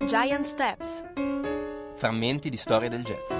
Giant Steps. Frammenti di storia del jazz.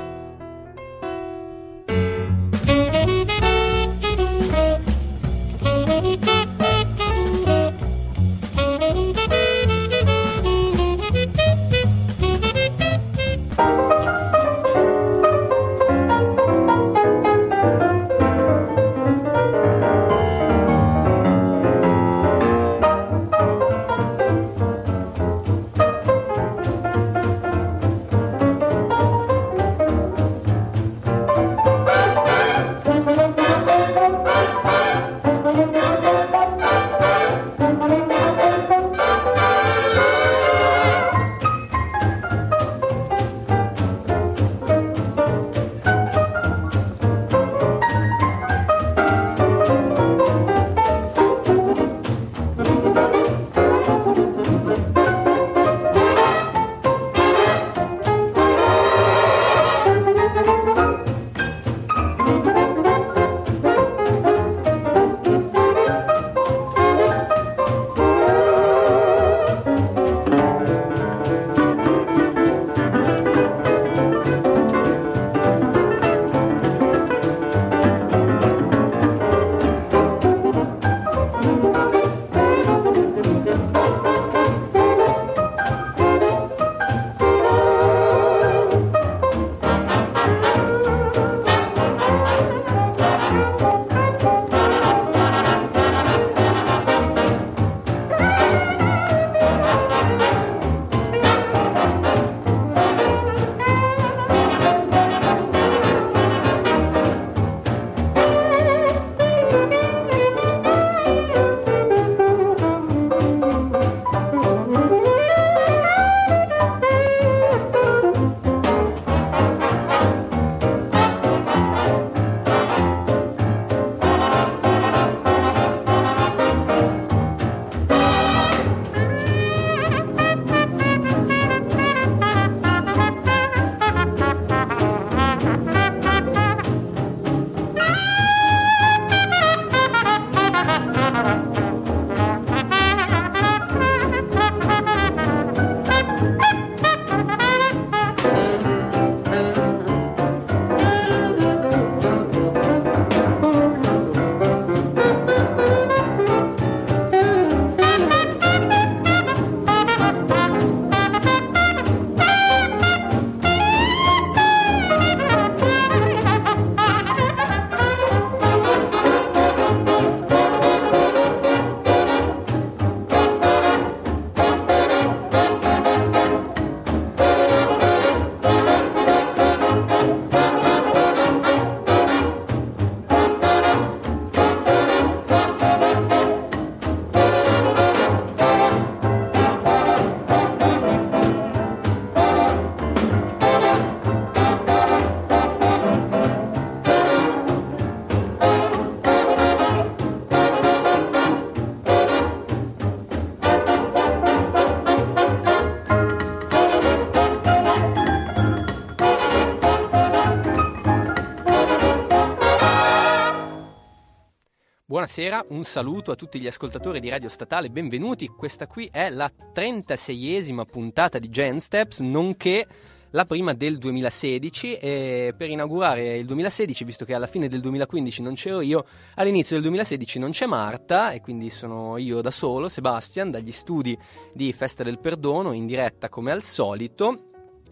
Buonasera, un saluto a tutti gli ascoltatori di Radio Statale, benvenuti. Questa qui è la 36esima puntata di Giant Steps, nonché la prima del 2016, e per inaugurare il 2016, visto che alla fine del 2015 non c'ero io, all'inizio del 2016 non c'è Marta e quindi sono io da solo, Sebastian, dagli studi di Festa del Perdono, in diretta come al solito.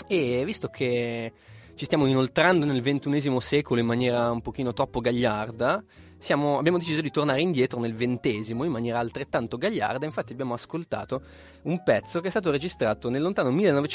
E visto che ci stiamo inoltrando nel XXI secolo in maniera un pochino troppo gagliarda, abbiamo deciso di tornare indietro nel XX in maniera altrettanto gagliarda. Infatti abbiamo ascoltato un pezzo che è stato registrato nel lontano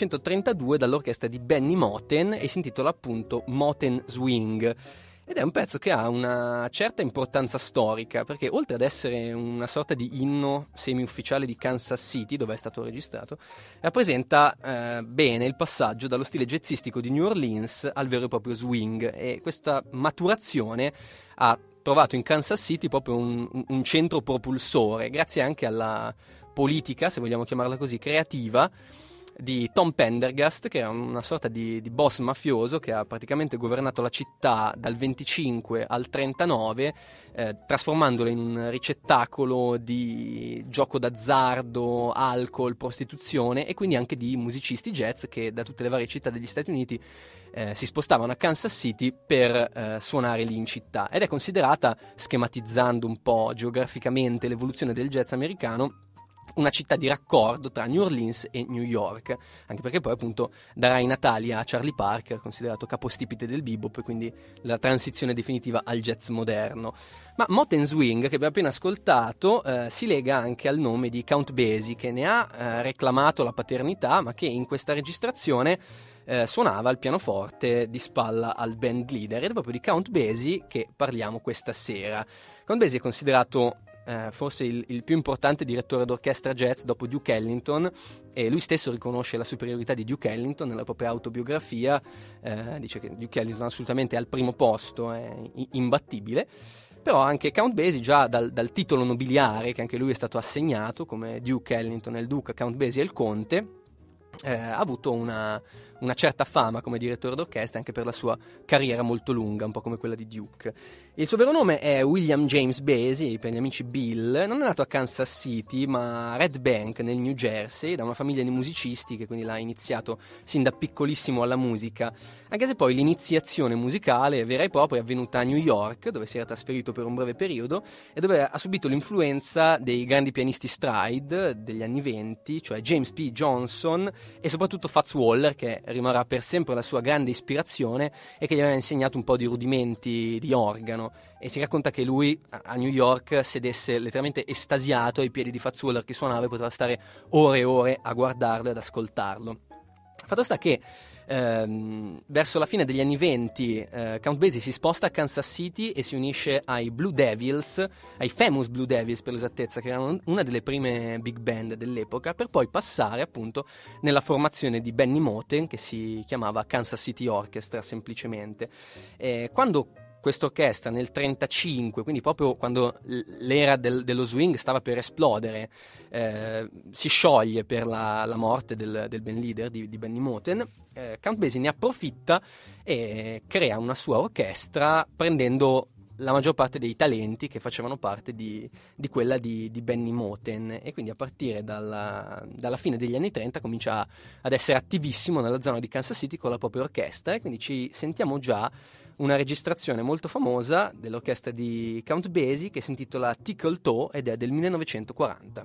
1932 dall'orchestra di Benny Moten e si intitola appunto Moten Swing. Ed è un pezzo che ha una certa importanza storica, perché oltre ad essere una sorta di inno semi-ufficiale di Kansas City, dove è stato registrato, rappresenta bene il passaggio dallo stile jazzistico di New Orleans al vero e proprio swing, e questa maturazione ha trovato in Kansas City proprio un centro propulsore, grazie anche alla politica, se vogliamo chiamarla così, creativa di Tom Pendergast, che era una sorta di boss mafioso che ha praticamente governato la città dal 25 al 39, trasformandola in un ricettacolo di gioco d'azzardo, alcol, prostituzione e quindi anche di musicisti jazz che da tutte le varie città degli Stati Uniti si spostavano a Kansas City per suonare lì in città, ed è considerata, schematizzando un po' geograficamente l'evoluzione del jazz americano, una città di raccordo tra New Orleans e New York, anche perché poi appunto darà i natali a Charlie Parker, considerato capostipite del bebop, e quindi la transizione definitiva al jazz moderno. Ma Motown Swing, che abbiamo appena ascoltato, si lega anche al nome di Count Basie, che ne ha reclamato la paternità, ma che in questa registrazione suonava il pianoforte di spalla al band leader, ed è proprio di Count Basie che parliamo questa sera. Count Basie è considerato forse il più importante direttore d'orchestra jazz dopo Duke Ellington, e lui stesso riconosce la superiorità di Duke Ellington nella propria autobiografia, dice che Duke Ellington assolutamente è al primo posto, è imbattibile. Però anche Count Basie, già dal titolo nobiliare che anche lui è stato assegnato, come Duke Ellington è il duca, Count Basie è il conte, ha avuto una certa fama come direttore d'orchestra anche per la sua carriera molto lunga, un po' come quella di Duke. Il suo vero nome è William James Basie, per gli amici Bill. Non è nato a Kansas City, ma a Red Bank, nel New Jersey, da una famiglia di musicisti che quindi l'ha iniziato sin da piccolissimo alla musica, anche se poi l'iniziazione musicale vera e propria è avvenuta a New York, dove si era trasferito per un breve periodo e dove ha subito l'influenza dei grandi pianisti stride degli anni 20, cioè James P. Johnson e soprattutto Fats Waller, che rimarrà per sempre la sua grande ispirazione e che gli aveva insegnato un po' di rudimenti di organo. E si racconta che lui a New York sedesse letteralmente estasiato ai piedi di Fats Waller che suonava, e poteva stare ore e ore a guardarlo ed ascoltarlo. Fatto sta che verso la fine degli anni 20 Count Basie si sposta a Kansas City e si unisce ai Blue Devils, ai Famous Blue Devils per l'esattezza, che erano una delle prime big band dell'epoca, per poi passare appunto nella formazione di Benny Moten, che si chiamava Kansas City Orchestra semplicemente. Quando quest'orchestra nel 1935, quindi proprio quando l'era dello swing stava per esplodere, si scioglie per la morte del band leader di Benny Moten, Count Basie ne approfitta e crea una sua orchestra prendendo la maggior parte dei talenti che facevano parte di quella di Benny Moten, e quindi a partire dalla fine degli anni 30 comincia ad essere attivissimo nella zona di Kansas City con la propria orchestra, e quindi ci sentiamo già una registrazione molto famosa dell'orchestra di Count Basie che si intitola Tickle Toe ed è del 1940.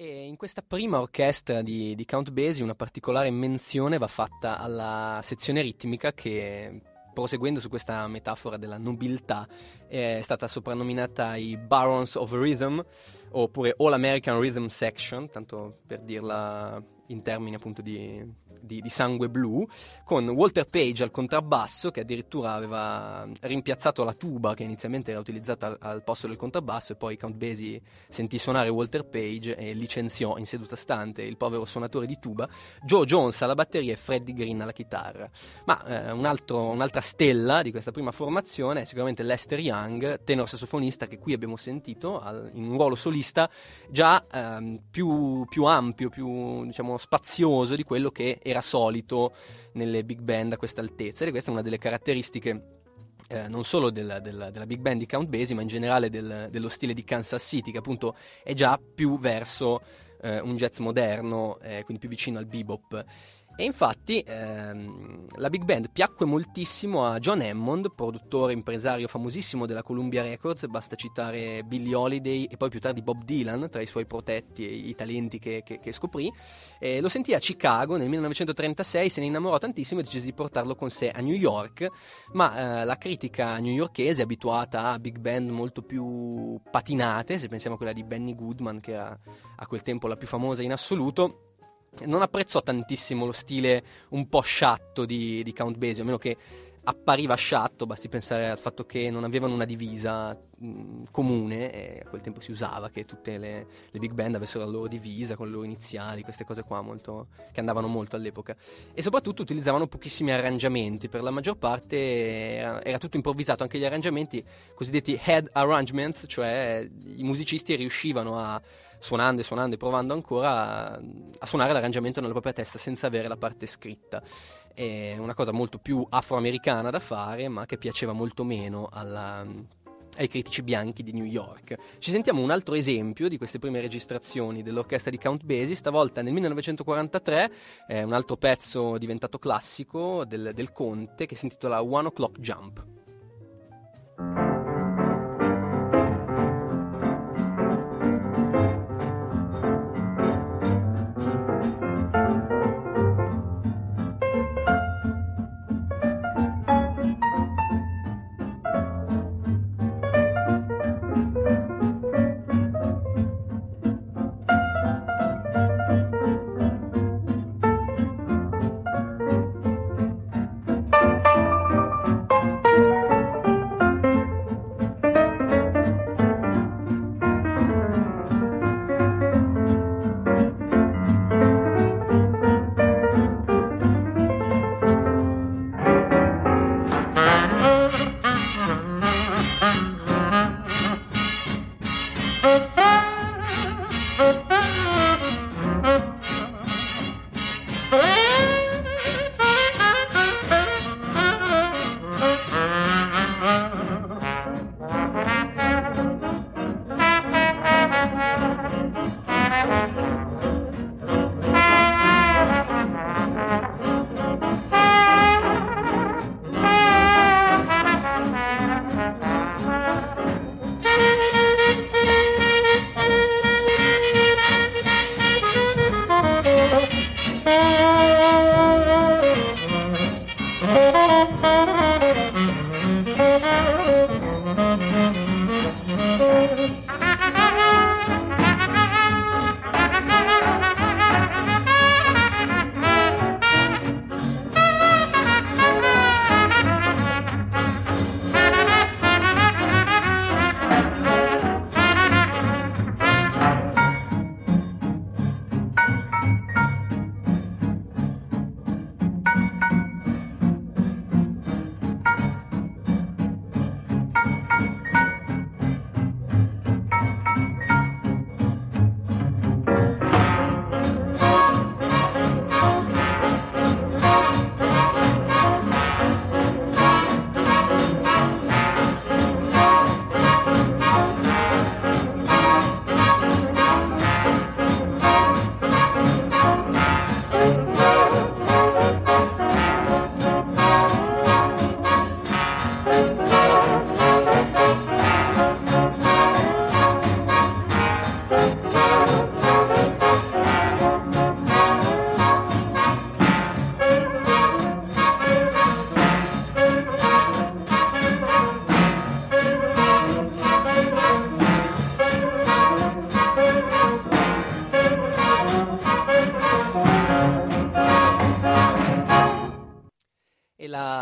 E in questa prima orchestra di Count Basie una particolare menzione va fatta alla sezione ritmica che, proseguendo su questa metafora della nobiltà, è stata soprannominata i Barons of Rhythm, oppure All American Rhythm Section, tanto per dirla in termini appunto di sangue blu, con Walter Page al contrabbasso, che addirittura aveva rimpiazzato la tuba che inizialmente era utilizzata al posto del contrabbasso, e poi Count Basie sentì suonare Walter Page e licenziò in seduta stante il povero suonatore di tuba, Joe Jones alla batteria e Freddie Green alla chitarra. Ma un'altra stella di questa prima formazione è sicuramente Lester Young, tenor sassofonista, che qui abbiamo sentito in un ruolo solista già più ampio, più diciamo spazioso di quello che era solito nelle big band a questa altezza, e questa è una delle caratteristiche non solo della big band di Count Basie, ma in generale dello stile di Kansas City, che appunto è già più verso un jazz moderno, quindi più vicino al bebop. E infatti la big band piacque moltissimo a John Hammond, produttore impresario famosissimo della Columbia Records, basta citare Billie Holiday e poi più tardi Bob Dylan tra i suoi protetti e i talenti che scoprì. Lo sentì a Chicago nel 1936, se ne innamorò tantissimo e decise di portarlo con sé a New York, ma la critica newyorkese, abituata a big band molto più patinate, se pensiamo a quella di Benny Goodman, che era a quel tempo la più famosa in assoluto, non apprezzò tantissimo lo stile un po' sciatto di Count Basie, a meno che appariva sciatto, basti pensare al fatto che non avevano una divisa comune, e a quel tempo si usava che tutte le big band avessero la loro divisa con le loro iniziali, queste cose qua che andavano molto all'epoca, e soprattutto utilizzavano pochissimi arrangiamenti, per la maggior parte era tutto improvvisato, anche gli arrangiamenti cosiddetti head arrangements, cioè i musicisti riuscivano a suonando e provando ancora a suonare l'arrangiamento nella propria testa senza avere la parte scritta. È una cosa molto più afroamericana da fare, ma che piaceva molto meno ai critici bianchi di New York. Ci sentiamo un altro esempio di queste prime registrazioni dell'orchestra di Count Basie, stavolta nel 1943, un altro pezzo diventato classico del Conte, che si intitola One O'Clock Jump.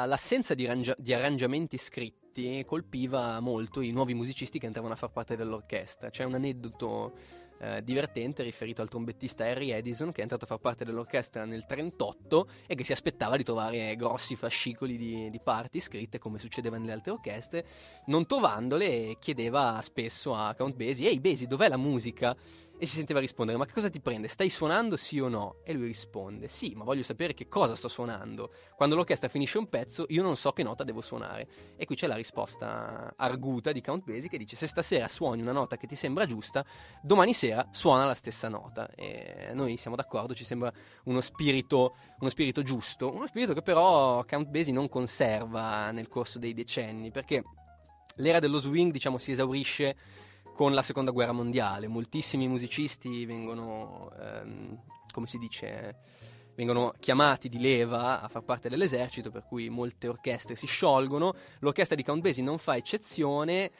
l'assenza di arrangiamenti scritti colpiva molto i nuovi musicisti che entravano a far parte dell'orchestra. C'è un aneddoto divertente riferito al trombettista Harry Edison, che è entrato a far parte dell'orchestra nel 1938 e che si aspettava di trovare grossi fascicoli di parti scritte, come succedeva nelle altre orchestre. Non trovandole, chiedeva spesso a Count Basie: ehi Basie, dov'è la musica? E si sentiva rispondere: ma che cosa ti prende? Stai suonando, sì o no? E lui risponde: sì, ma voglio sapere che cosa sto suonando. Quando l'orchestra finisce un pezzo io non so che nota devo suonare. E qui c'è la risposta arguta di Count Basie, che dice: se stasera suoni una nota che ti sembra giusta, domani sera suona la stessa nota. E noi siamo d'accordo, ci sembra uno spirito giusto, uno spirito che però Count Basie non conserva nel corso dei decenni, perché l'era dello swing, diciamo, si esaurisce con la seconda guerra mondiale. Moltissimi musicisti vengono, come si dice, vengono chiamati di leva a far parte dell'esercito, per cui molte orchestre si sciolgono. L'orchestra di Count Basie non fa eccezione,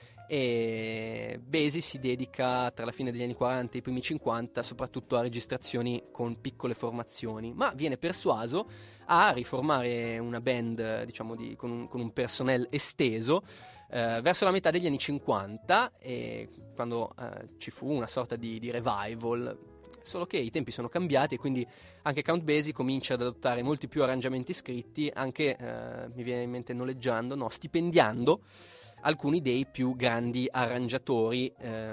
e Basie si dedica tra la fine degli anni 40 e i primi 50 soprattutto a registrazioni con piccole formazioni, ma viene persuaso a riformare una band, diciamo, con un personnel esteso verso la metà degli anni 50, e quando ci fu una sorta di revival. Solo che i tempi sono cambiati e quindi anche Count Basie comincia ad adottare molti più arrangiamenti scritti, anche, mi viene in mente, stipendiando alcuni dei più grandi arrangiatori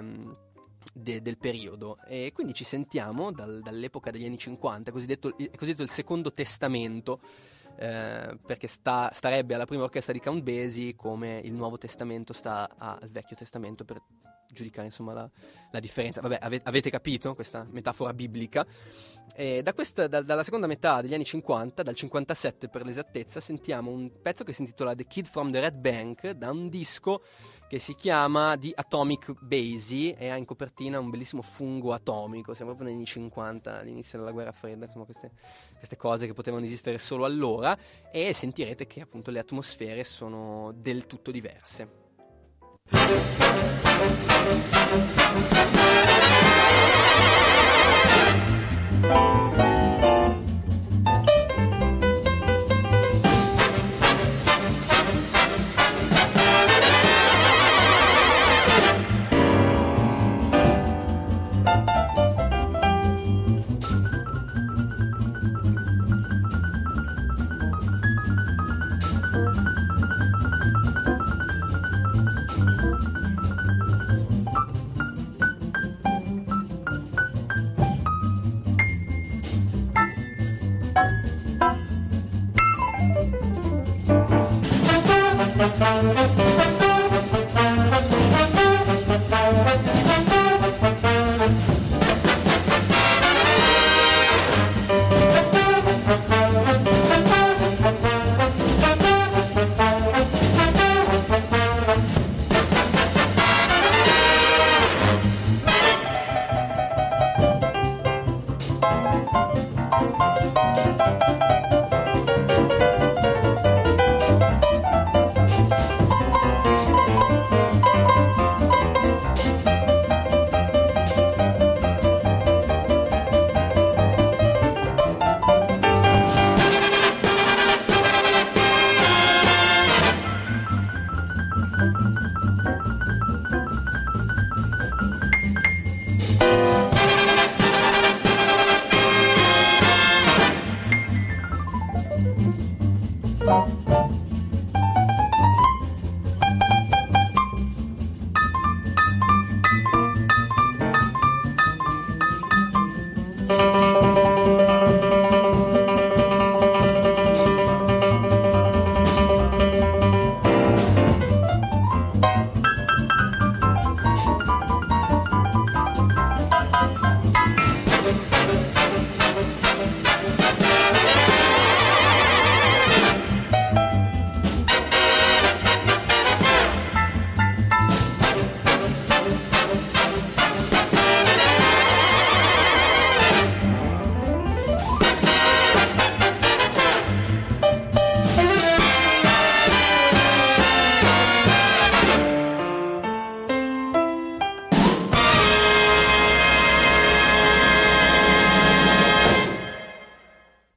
del periodo. E quindi ci sentiamo dall'epoca degli anni 50, cosiddetto il Secondo Testamento, perché starebbe alla prima orchestra di Count Basie come il Nuovo Testamento sta al Vecchio Testamento, per giudicare insomma la differenza. Vabbè, avete capito questa metafora biblica. E dalla seconda metà degli anni 50, dal 57 per l'esattezza, sentiamo un pezzo che si intitola The Kid from the Red Bank, da un disco che si chiama The Atomic Basie e ha in copertina un bellissimo fungo atomico. Siamo proprio negli anni 50, all'inizio della guerra fredda, insomma queste cose che potevano esistere solo allora, e sentirete che appunto le atmosfere sono del tutto diverse.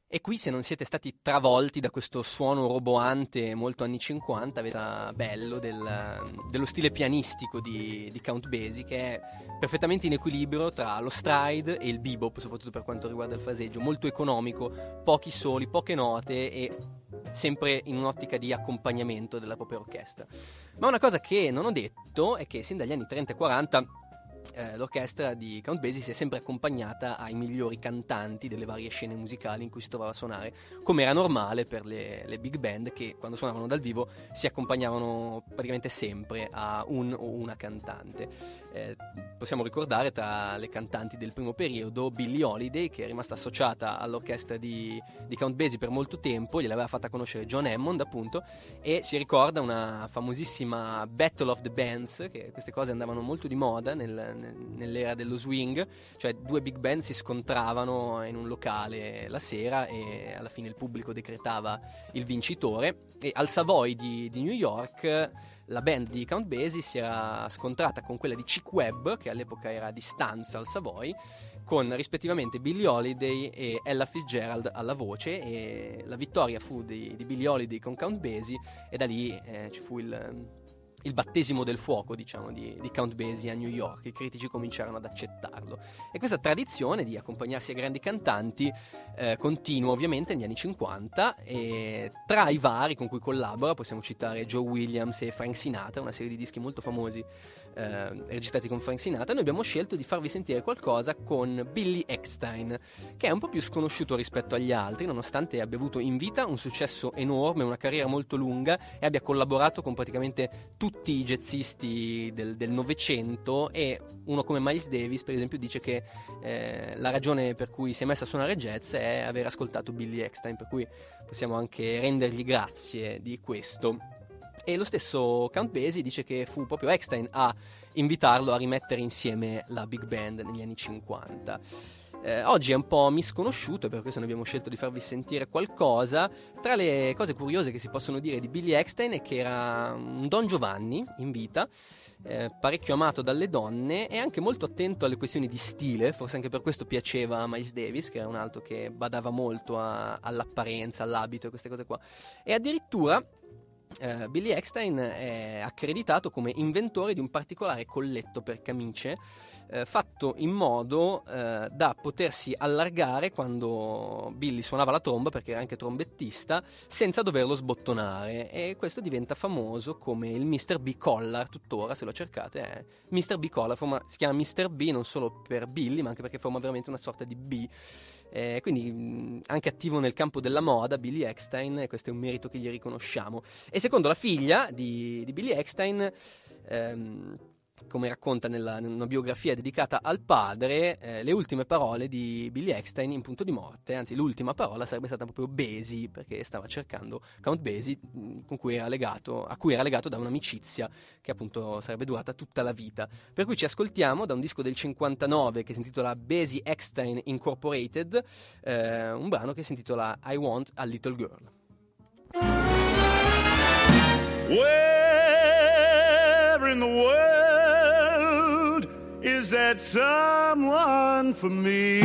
E qui, se non siete stati travolti da questo suono roboante molto anni 50, avete bello dello stile pianistico di Count Basie, che è perfettamente in equilibrio tra lo stride e il bebop, soprattutto per quanto riguarda il fraseggio, molto economico, pochi soli, poche note e sempre in un'ottica di accompagnamento della propria orchestra. Ma una cosa che non ho detto è che sin dagli anni 30 e 40 l'orchestra di Count Basie si è sempre accompagnata ai migliori cantanti delle varie scene musicali in cui si trovava a suonare, come era normale per le big band, che quando suonavano dal vivo si accompagnavano praticamente sempre a un o una cantante. Possiamo ricordare tra le cantanti del primo periodo Billie Holiday, che è rimasta associata all'orchestra di Count Basie per molto tempo, gliel'aveva fatta conoscere John Hammond appunto, e si ricorda una famosissima Battle of the Bands, che queste cose andavano molto di moda nell'era dello swing, cioè due big band si scontravano in un locale la sera e alla fine il pubblico decretava il vincitore. E al Savoy di New York la band di Count Basie si era scontrata con quella di Chick Webb, che all'epoca era di stanza al Savoy, con rispettivamente Billie Holiday e Ella Fitzgerald alla voce, e la vittoria fu di Billie Holiday con Count Basie, e da lì ci fu il battesimo del fuoco, diciamo, di Count Basie a New York. I critici cominciarono ad accettarlo, e questa tradizione di accompagnarsi a grandi cantanti continua ovviamente negli anni 50, e tra i vari con cui collabora possiamo citare Joe Williams e Frank Sinatra, una serie di dischi molto famosi registrati con Frank Sinatra. Noi abbiamo scelto di farvi sentire qualcosa con Billy Eckstine, che è un po' più sconosciuto rispetto agli altri, nonostante abbia avuto in vita un successo enorme, una carriera molto lunga, e abbia collaborato con praticamente tutti i jazzisti del Novecento. E uno come Miles Davis, per esempio, dice che la ragione per cui si è messo a suonare jazz è aver ascoltato Billy Eckstine, per cui possiamo anche rendergli grazie di questo. E lo stesso Count Basie dice che fu proprio Eckstine a invitarlo a rimettere insieme la big band negli anni 50. Oggi è un po' misconosciuto, e per questo noi abbiamo scelto di farvi sentire qualcosa. Tra le cose curiose che si possono dire di Billy Eckstine è che era un Don Giovanni in vita, parecchio amato dalle donne e anche molto attento alle questioni di stile. Forse anche per questo piaceva a Miles Davis, che era un altro che badava molto all'apparenza, all'abito e queste cose qua. E addirittura Billy Eckstine è accreditato come inventore di un particolare colletto per camicie fatto in modo da potersi allargare quando Billy suonava la tromba, perché era anche trombettista, senza doverlo sbottonare, e questo diventa famoso come il Mr. B Collar. Tuttora, se lo cercate, è Mr. B Collar. Si chiama Mr. B non solo per Billy, ma anche perché forma veramente una sorta di B. Quindi anche attivo nel campo della moda Billy Eckstine, questo è un merito che gli riconosciamo. E secondo la figlia di Billy Eckstine, come racconta in una biografia dedicata al padre, le ultime parole di Billy Eckstine in punto di morte, anzi l'ultima parola sarebbe stata proprio Basie, perché stava cercando Count Basie, a cui era legato da un'amicizia che appunto sarebbe durata tutta la vita. Per cui ci ascoltiamo da un disco del 59 che si intitola Basie Eckstine Incorporated, un brano che si intitola I Want a Little Girl. Where in the world is that someone for me?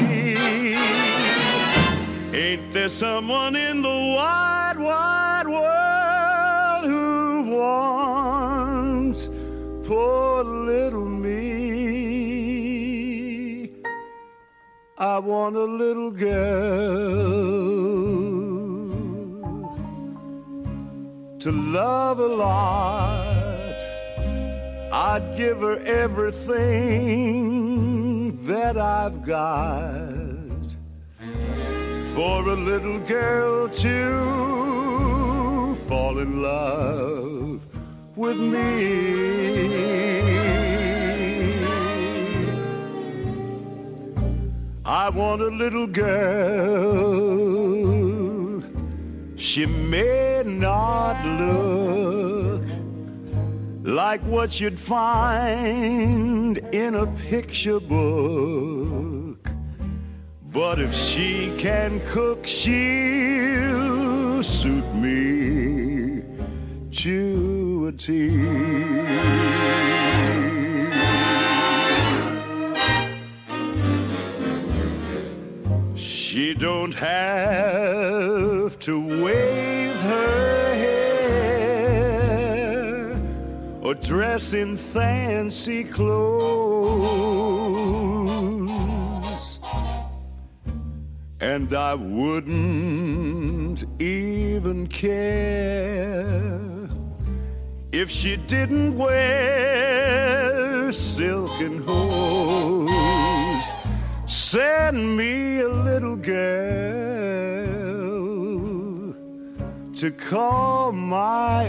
Ain't there someone in the wide, wide world who wants poor little me? I want a little girl to love a lot. I'd give her everything that I've got for a little girl to fall in love with me. I want a little girl. She may not look like what you'd find in a picture book, but if she can cook, she'll suit me to a T. She don't have to wave her hair or dress in fancy clothes, and I wouldn't even care if she didn't wear silken hose. Send me a little girl to call my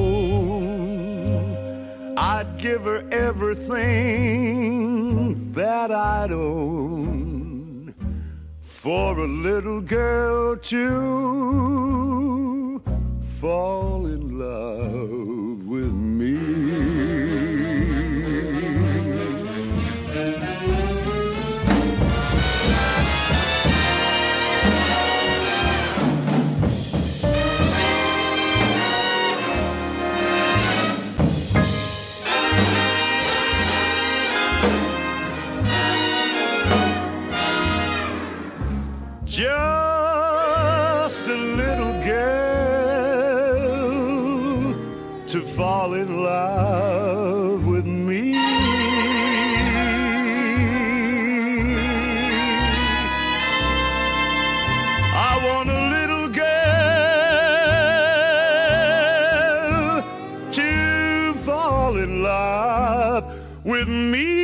own. I'd give her everything that I'd own for a little girl to fall in love with me. Just a little girl to fall in love with me. I want a little girl to fall in love with me.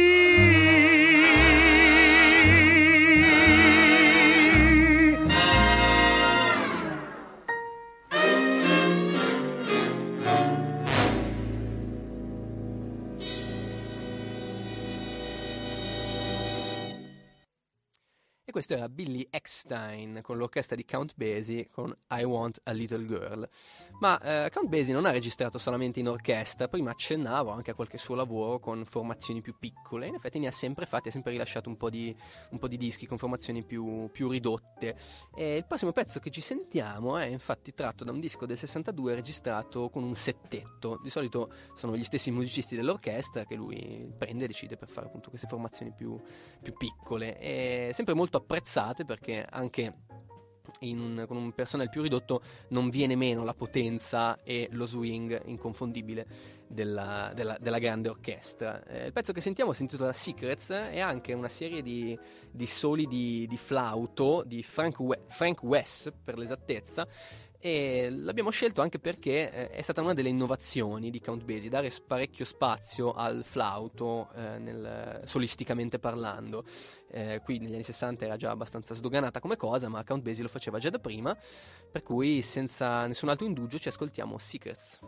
Questo era Billy Eckstine con l'orchestra di Count Basie con I Want a Little Girl. Ma Count Basie non ha registrato solamente in orchestra, prima accennavo anche a qualche suo lavoro con formazioni più piccole, in effetti ne ha sempre fatti, ha sempre rilasciato un po' di dischi con formazioni più ridotte. E il prossimo pezzo che ci sentiamo è infatti tratto da un disco del 62 registrato con un settetto. Di solito sono gli stessi musicisti dell'orchestra che lui prende e decide per fare appunto queste formazioni più piccole, e sempre molto apprezzate perché anche con un personale più ridotto non viene meno la potenza e lo swing inconfondibile della grande orchestra. Il pezzo che sentiamo si intitola Secrets, è anche una serie di soli di flauto di Frank Wess per l'esattezza, e l'abbiamo scelto anche perché è stata una delle innovazioni di Count Basie, dare parecchio spazio al flauto solisticamente parlando. Qui negli anni 60 era già abbastanza sdoganata come cosa, ma Count Basie lo faceva già da prima, per cui senza nessun altro indugio ci ascoltiamo Secrets.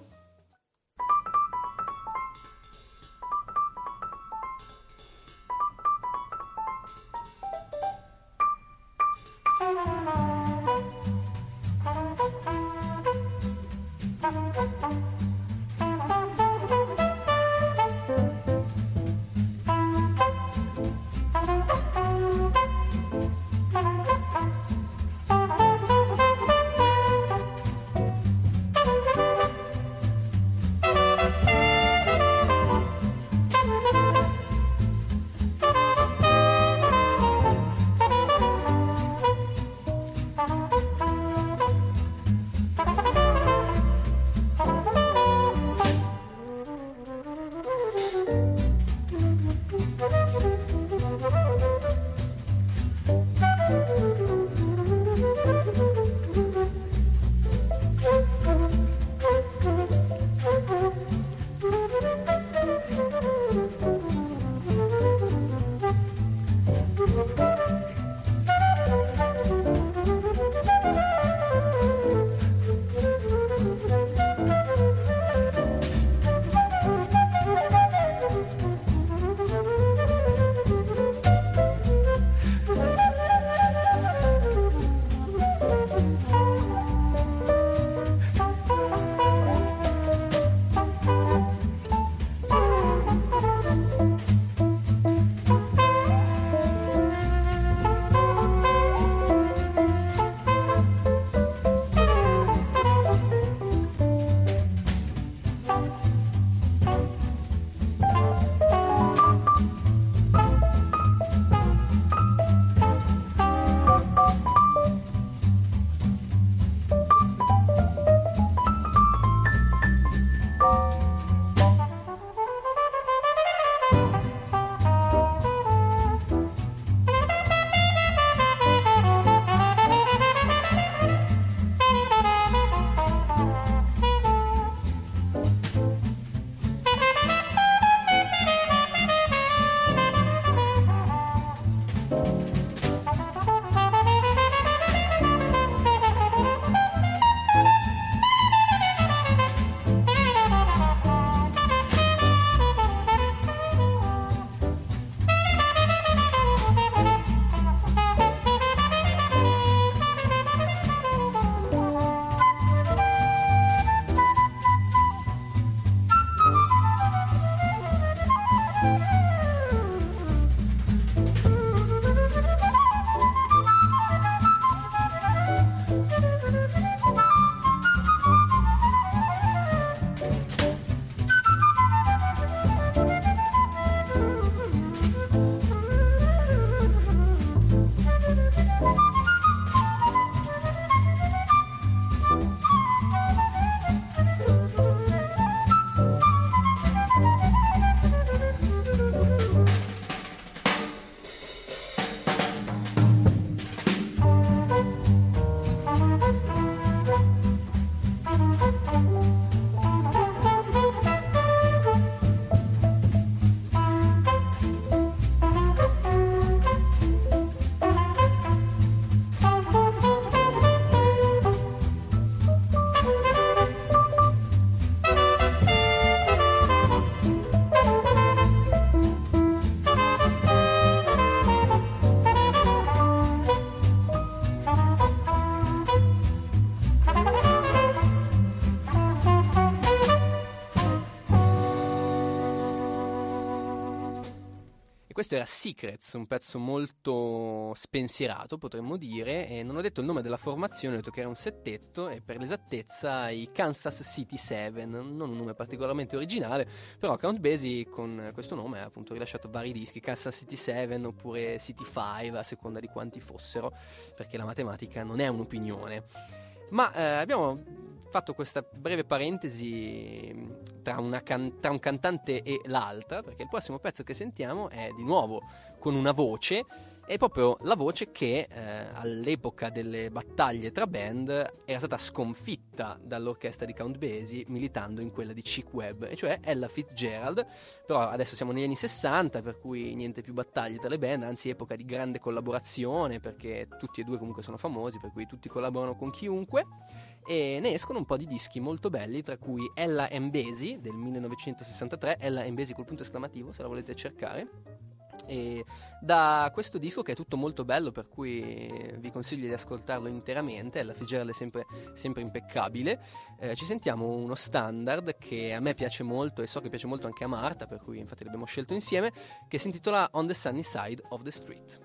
questo era Secrets, un pezzo molto spensierato, potremmo dire, e non ho detto il nome della formazione, ho detto che era un settetto, e per l'esattezza i Kansas City 7, non un nome particolarmente originale, però Count Basie con questo nome ha appunto rilasciato vari dischi, Kansas City 7 oppure City 5, a seconda di quanti fossero, perché la matematica non è un'opinione. Ma abbiamo fatto questa breve parentesi tra un cantante e l'altra, perché il prossimo pezzo che sentiamo è di nuovo con una voce, è proprio la voce che all'epoca delle battaglie tra band era stata sconfitta dall'orchestra di Count Basie militando in quella di Chick Webb, e cioè Ella Fitzgerald. Però adesso siamo negli anni 60, per cui niente più battaglie tra le band, anzi epoca di grande collaborazione, perché tutti e due comunque sono famosi, per cui tutti collaborano con chiunque, e ne escono un po' di dischi molto belli, tra cui Ella and Basie del 1963, Ella and Basie col punto esclamativo se la volete cercare. E da questo disco, che è tutto molto bello, per cui vi consiglio di ascoltarlo interamente, la Fitzgerald è sempre impeccabile, ci sentiamo uno standard che a me piace molto e so che piace molto anche a Marta, per cui infatti l'abbiamo scelto insieme, che si intitola On the Sunny Side of the Street.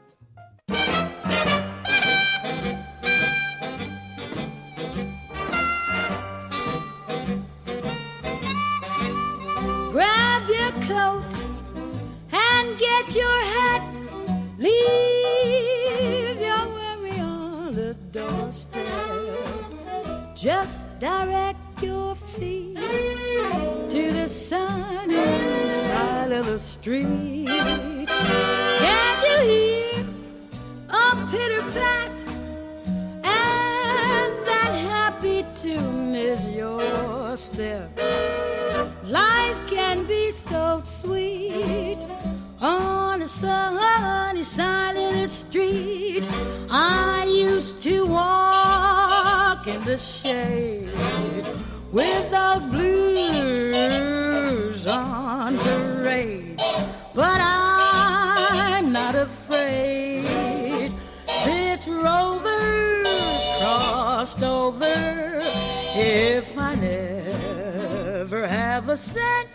Grab your coat and get your hat. Leave your worry on the doorstep. Just direct your feet to the sunny side of the street. Can't you hear a pitter-pat? And that happy tune is your step. Life can be so sweet on the sunny side of the street. I used to walk in the shade with those blues on parade, but I'm not afraid. This rover crossed over. If I never have a cent,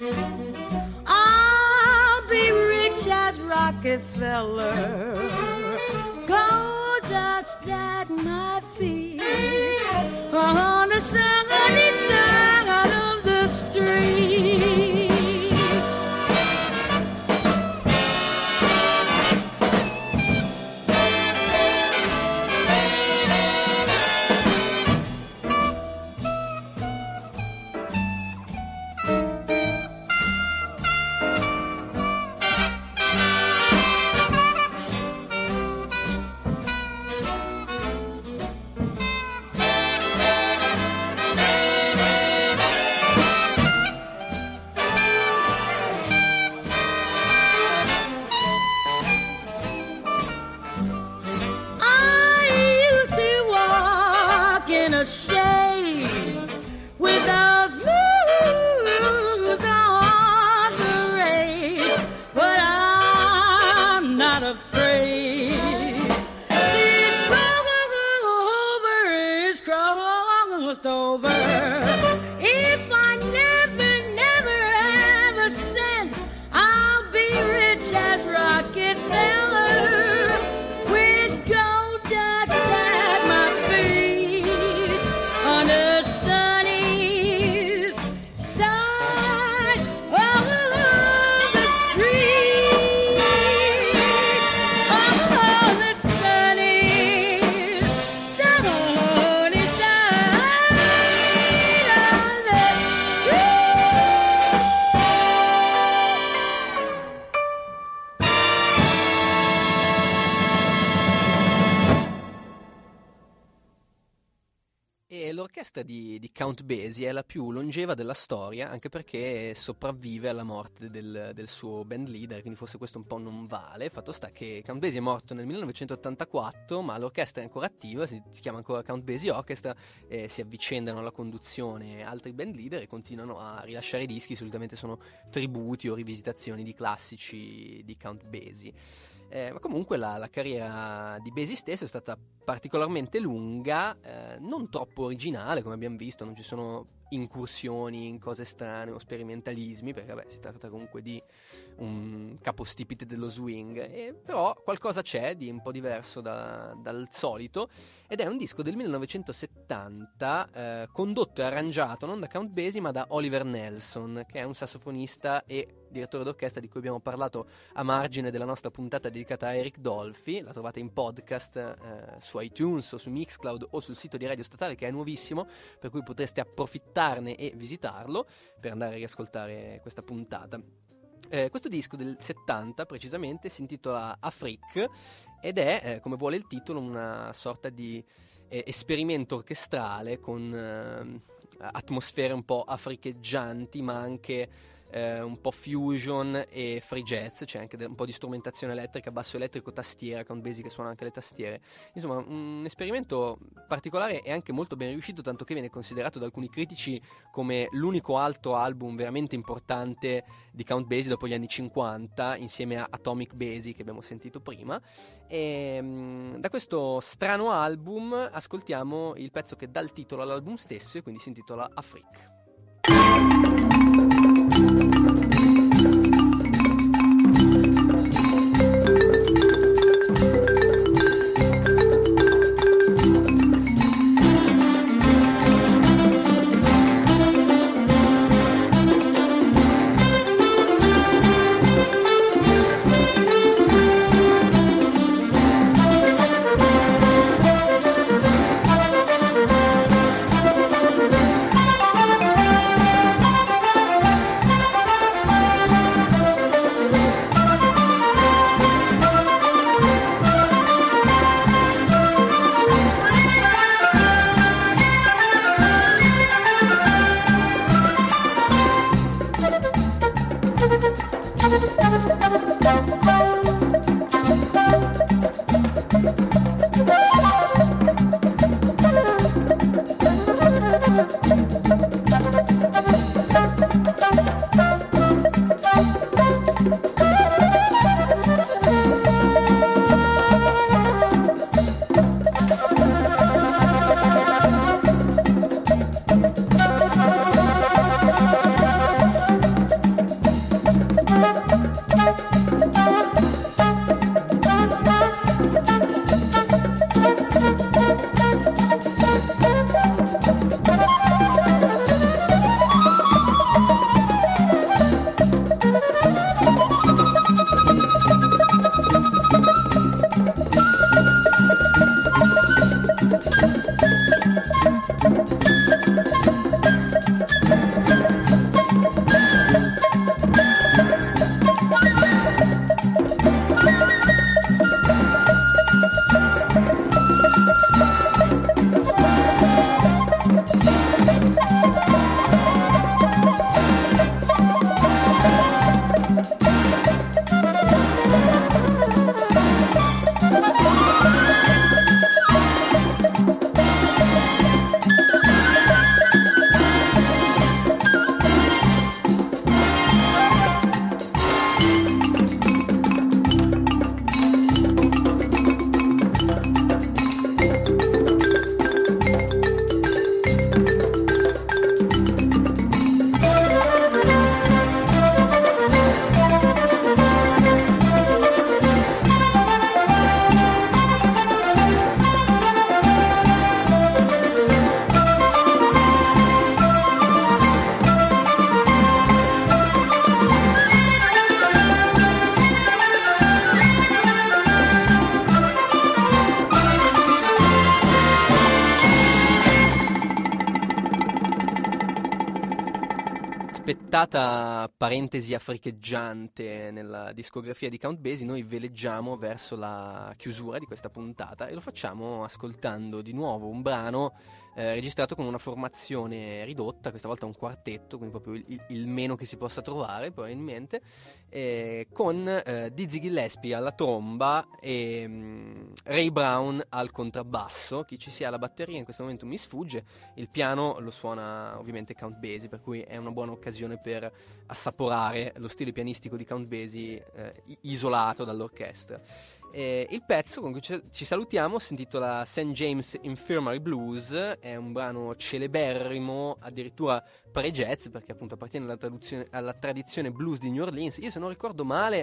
I'll be rich as Rockefeller. Gold dust at my feet on the sunny side of the street. L'orchestra di Count Basie è la più longeva della storia, anche perché sopravvive alla morte del suo band leader, quindi forse questo un po' non vale. Fatto sta che Count Basie è morto nel 1984, ma l'orchestra è ancora attiva, si chiama ancora Count Basie Orchestra, si avvicendano alla conduzione altri band leader e continuano a rilasciare dischi, solitamente sono tributi o rivisitazioni di classici di Count Basie. Ma comunque la carriera di Basie stesso è stata particolarmente lunga, non troppo originale come abbiamo visto, non ci sono incursioni in cose strane o sperimentalismi, perché vabbè, si tratta comunque di un capostipite dello swing, però qualcosa c'è di un po' diverso dal solito, ed è un disco del 1970 condotto e arrangiato non da Count Basie ma da Oliver Nelson, che è un sassofonista e direttore d'orchestra di cui abbiamo parlato a margine della nostra puntata dedicata a Eric Dolphy. La trovate in podcast su iTunes o su Mixcloud o sul sito di Radio Statale, che è nuovissimo, per cui potreste approfittarne e visitarlo per andare a riascoltare questa puntata. Questo disco del 70 precisamente si intitola Afrique ed è, come vuole il titolo, una sorta di esperimento orchestrale con atmosfere un po' africheggianti, ma anche un po' fusion e free jazz. C'è anche un po' di strumentazione elettrica, basso elettrico, tastiera, Count Basie che suona anche le tastiere. Insomma, un esperimento particolare e anche molto ben riuscito, tanto che viene considerato da alcuni critici come l'unico altro album veramente importante di Count Basie dopo gli anni 50, insieme a Atomic Basie che abbiamo sentito prima. E da questo strano album ascoltiamo il pezzo che dà il titolo all'album stesso, e quindi si intitola Afrique. Aspettata parentesi africheggiante nella discografia di Count Basie, noi veleggiamo verso la chiusura di questa puntata e lo facciamo ascoltando di nuovo un brano registrato con una formazione ridotta, questa volta un quartetto, quindi proprio il meno che si possa trovare probabilmente, con Dizzy Gillespie alla tromba e Ray Brown al contrabbasso. Chi ci sia alla batteria in questo momento mi sfugge, il piano lo suona ovviamente Count Basie, per cui è una buona occasione per assaporare lo stile pianistico di Count Basie isolato dall'orchestra. Il pezzo con cui ci salutiamo si intitola St. James Infirmary Blues, è un brano celeberrimo, addirittura pre-jazz, perché appunto appartiene alla tradizione blues di New Orleans. Io, se non ricordo male,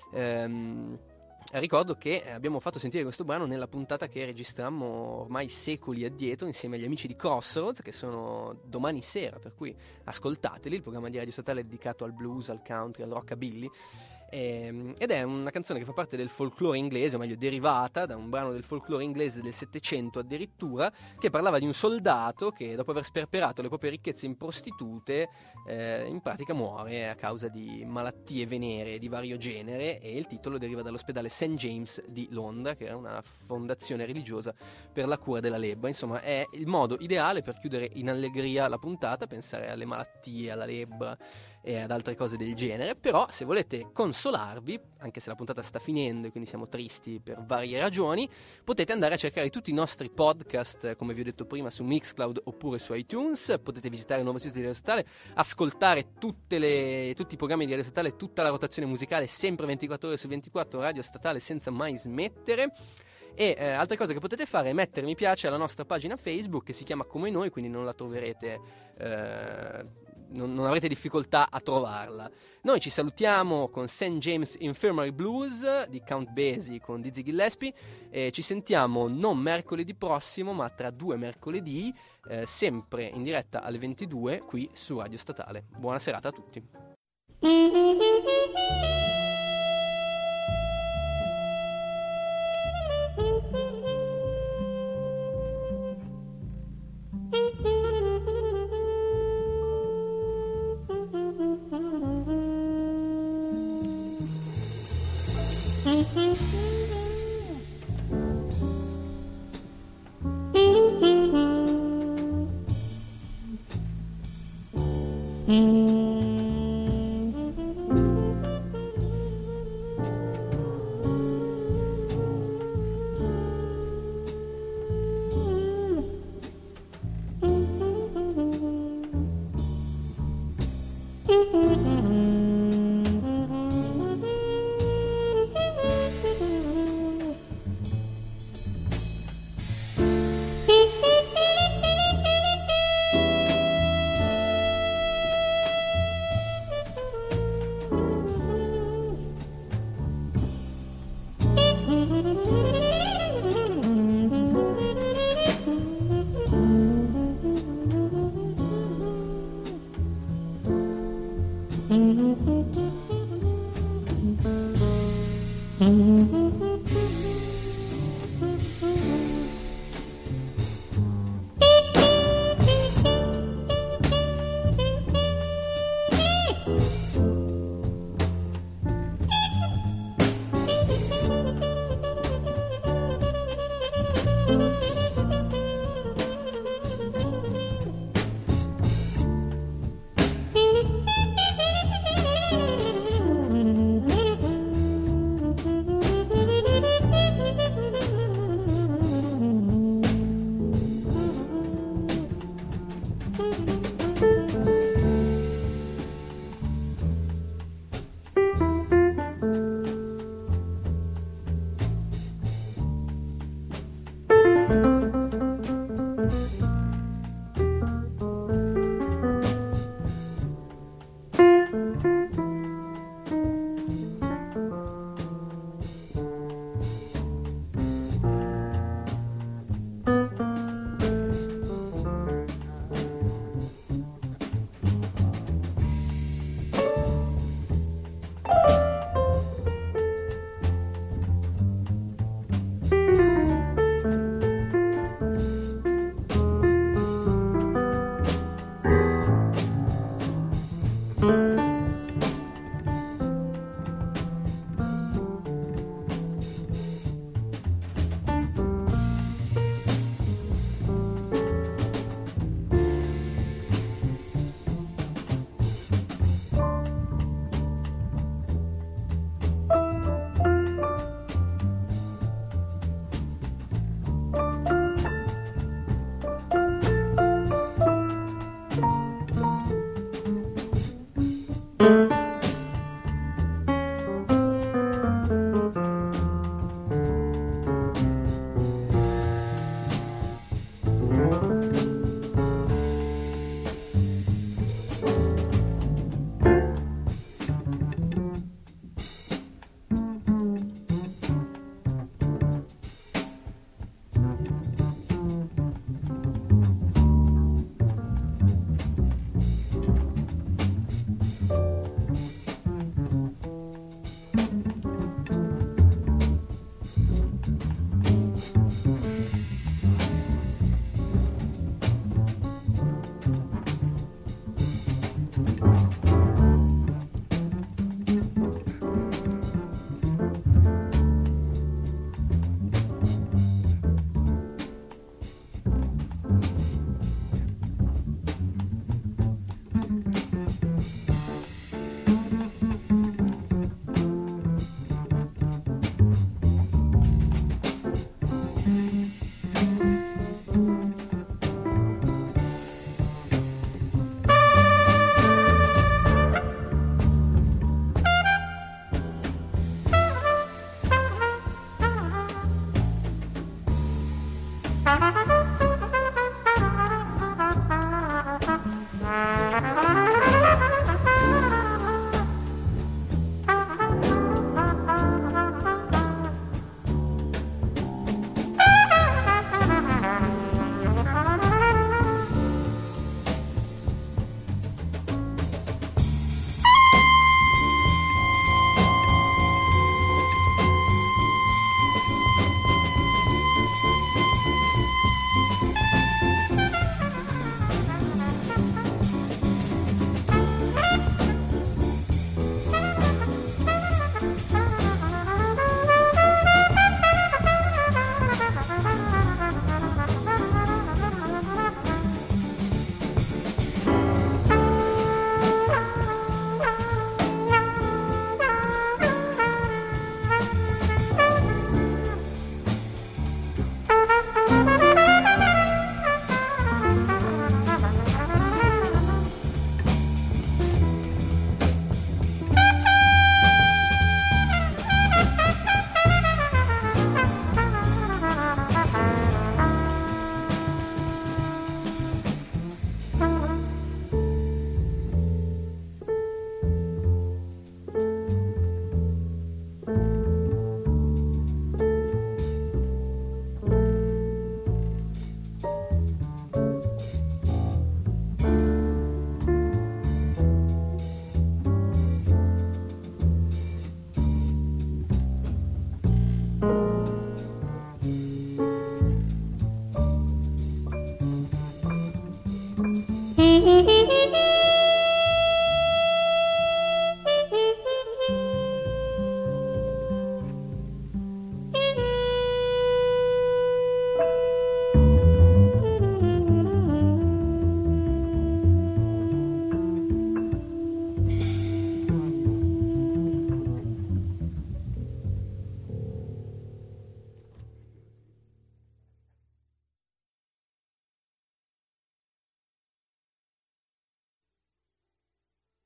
ricordo che abbiamo fatto sentire questo brano nella puntata che registrammo ormai secoli addietro insieme agli amici di Crossroads, che sono domani sera, per cui ascoltateli, il programma di Radio Statale dedicato al blues, al country, al rockabilly. Ed è una canzone che fa parte del folklore inglese, o meglio derivata da un brano del folklore inglese del Settecento addirittura, che parlava di un soldato che, dopo aver sperperato le proprie ricchezze in prostitute, in pratica muore a causa di malattie venere di vario genere, e il titolo deriva dall'ospedale St. James di Londra, che era una fondazione religiosa per la cura della lebbra. Insomma, è il modo ideale per chiudere in allegria la puntata, pensare alle malattie, alla lebbra e ad altre cose del genere. Però, se volete consolarvi, anche se la puntata sta finendo e quindi siamo tristi per varie ragioni, potete andare a cercare tutti i nostri podcast, come vi ho detto prima, su Mixcloud oppure su iTunes. Potete visitare il nuovo sito di Radio Statale, ascoltare tutti i programmi di Radio Statale, tutta la rotazione musicale, sempre 24 ore su 24, Radio Statale senza mai smettere. E altre cose che potete fare è mettere mi piace alla nostra pagina Facebook, che si chiama Come Noi, quindi non la troverete, non avrete difficoltà a trovarla. Noi ci salutiamo con St. James Infirmary Blues di Count Basie con Dizzy Gillespie, e ci sentiamo non mercoledì prossimo ma tra 2 mercoledì, sempre in diretta alle 22 qui su Radio Statale. Buona serata a tutti. Thank you.